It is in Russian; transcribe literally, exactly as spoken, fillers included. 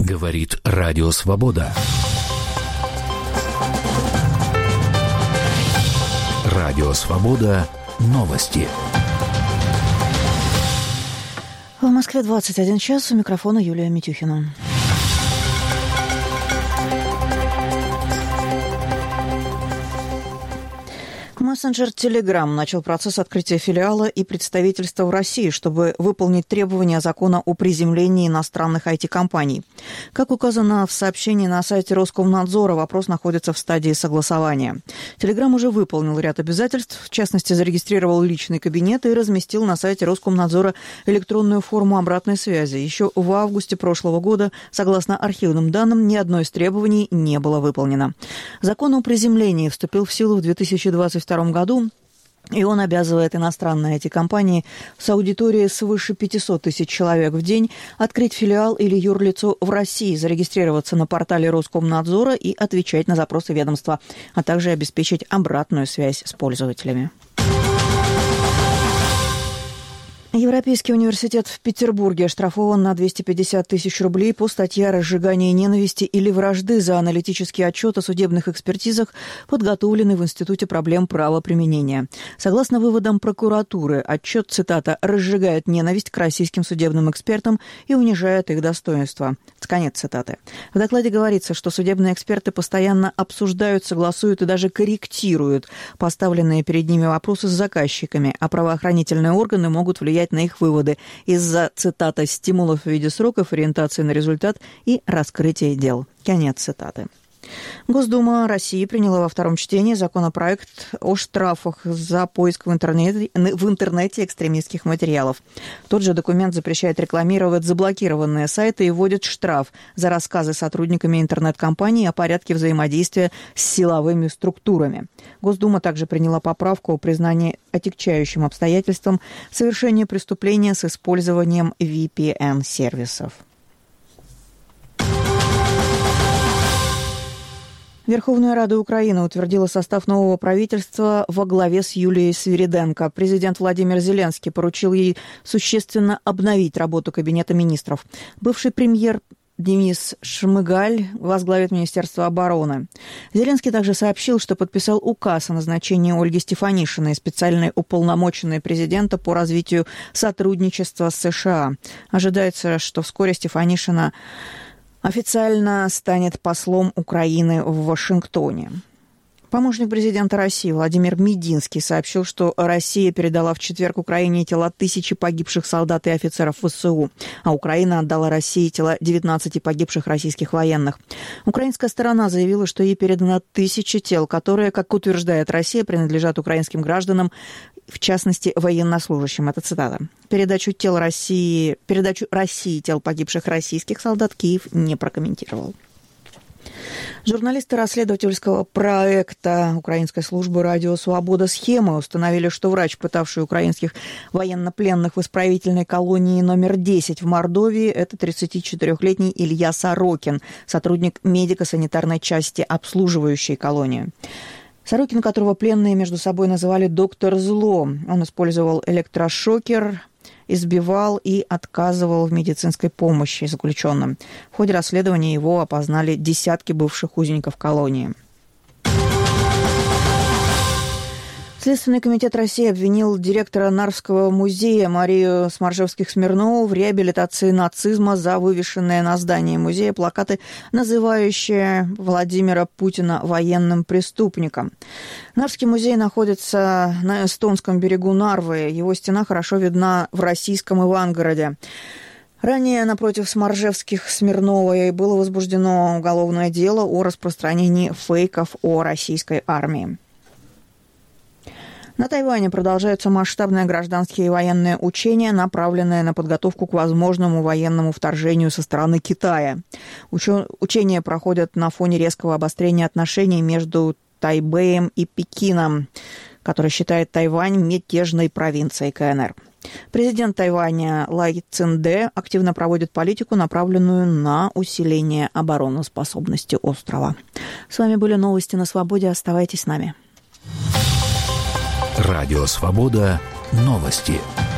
Говорит Радио Свобода. Радио Свобода. Новости. В Москве двадцать один час. У микрофона Юлия Митюхина. Мессенджер Telegram начал процесс открытия филиала и представительства в России, чтобы выполнить требования закона о приземлении иностранных ай ти-компаний. Как указано в сообщении на сайте Роскомнадзора, вопрос находится в стадии согласования. Telegram уже выполнил ряд обязательств, в частности, зарегистрировал личный кабинет и разместил на сайте Роскомнадзора электронную форму обратной связи. Еще в августе прошлого года, согласно архивным данным, ни одно из требований не было выполнено. Закон о приземлении вступил в силу в две тысячи двадцать втором году, и он обязывает иностранные ай ти-компании с аудиторией свыше пятьсот тысяч человек в день открыть филиал или юрлицо в России, зарегистрироваться на портале Роскомнадзора и отвечать на запросы ведомства, а также обеспечить обратную связь с пользователями. Европейский университет в Петербурге оштрафован на двести пятьдесят тысяч рублей по статье о разжигании ненависти или вражды за аналитический отчет о судебных экспертизах, подготовленный в Институте проблем правоприменения. Согласно выводам прокуратуры, отчет, цитата, «разжигает ненависть к российским судебным экспертам и унижает их достоинство». Конец цитаты. В докладе говорится, что судебные эксперты постоянно обсуждают, согласуют и даже корректируют поставленные перед ними вопросы с заказчиками, а правоохранительные органы могут влиять на их выводы из-за, цитата, «стимулов в виде сроков, ориентации на результат и раскрытия дел». Конец цитаты. Госдума России приняла во втором чтении законопроект о штрафах за поиск в интернете, в интернете экстремистских материалов. Тот же документ запрещает рекламировать заблокированные сайты и вводит штраф за рассказы сотрудниками интернет-компаний о порядке взаимодействия с силовыми структурами. Госдума также приняла поправку о признании отягчающим обстоятельством совершения преступления с использованием ви пи эн-сервисов. Верховная Рада Украины утвердила состав нового правительства во главе с Юлией Свириденко. Президент Владимир Зеленский поручил ей существенно обновить работу Кабинета министров. Бывший премьер Денис Шмыгаль возглавит Министерство обороны. Зеленский также сообщил, что подписал указ о назначении Ольги Стефанишиной, специальной уполномоченной президента по развитию сотрудничества с США. Ожидается, что вскоре Стефанишина официально станет послом Украины в Вашингтоне. Помощник президента России Владимир Мединский сообщил, что Россия передала в четверг Украине тела тысячи погибших солдат и офицеров ВСУ, а Украина отдала России тела девятнадцати погибших российских военных. Украинская сторона заявила, что ей передано тысяча тел, которые, как утверждает Россия, принадлежат украинским гражданам, в частности, военнослужащим. Это цитата. Передачу тел России, передачу России тел погибших российских солдат Киев не прокомментировал. Журналисты расследовательского проекта украинской службы «Радио Свобода» «Схемы» установили, что врач, пытавший украинских военнопленных в исправительной колонии номер десять в Мордовии, это тридцатичетырёхлетний Илья Сорокин, сотрудник медико-санитарной части, обслуживающей колонию. Сорокин, которого пленные между собой называли «доктор Зло», он использовал электрошокер, избивал и отказывал в медицинской помощи заключенным. В ходе расследования его опознали десятки бывших узников колонии. Следственный комитет России обвинил директора Нарвского музея Марию Смаржевских-Смирнову в реабилитации нацизма за вывешенные на здании музея плакаты, называющие Владимира Путина военным преступником. Нарвский музей находится на эстонском берегу Нарвы. Его стена хорошо видна в российском Ивангороде. Ранее напротив Смаржевских-Смирновой было возбуждено уголовное дело о распространении фейков о российской армии. На Тайване продолжаются масштабные гражданские и военные учения, направленные на подготовку к возможному военному вторжению со стороны Китая. Учё... Учения проходят на фоне резкого обострения отношений между Тайбэем и Пекином, который считает Тайвань мятежной провинцией ка эн эр. Президент Тайваня Лай Цзиньде активно проводит политику, направленную на усиление обороноспособности острова. С вами были новости на Свободе. Оставайтесь с нами. Радио Свобода. Новости.